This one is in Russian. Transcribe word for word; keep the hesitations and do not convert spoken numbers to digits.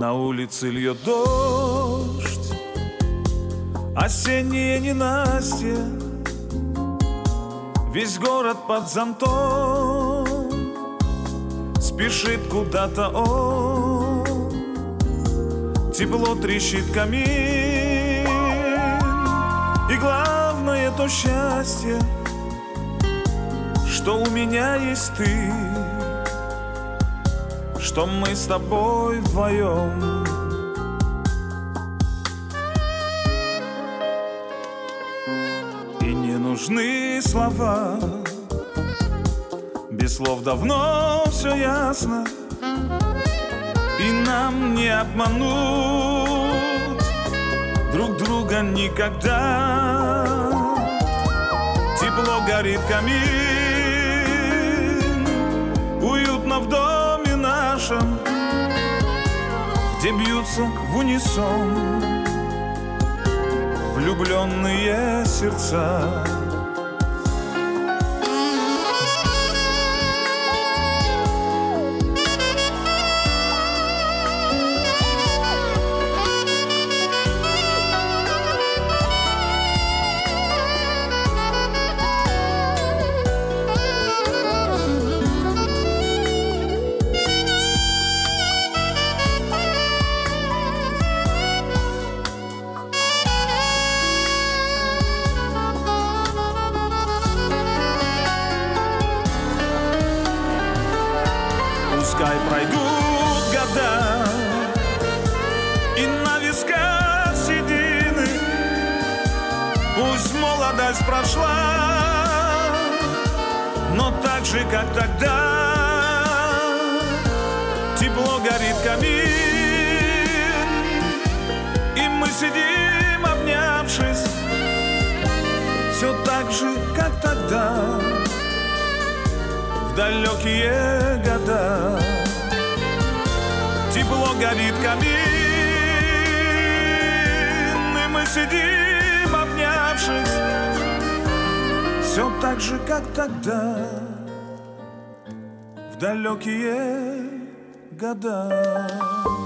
На улице льет дождь, осеннее ненастье, весь город под зонтом спешит куда-то он. Тепло трещит камин, и главное то счастье, что у меня есть ты, что мы с тобой вдвоем. И не нужны слова, без слов давно все ясно, и нам не обмануть друг друга никогда. Тепло горит камин, уютно в доме нашем, где бьются в унисон влюбленные сердца. Пускай пройдут года, и на висках седины, пусть молодость прошла, но так же, как тогда, тепло горит камин, и мы сидим, обнявшись, все так же, как тогда, в далекие года. Тепло горит камин, и мы сидим, обнявшись, все так же, как тогда, в далекие года.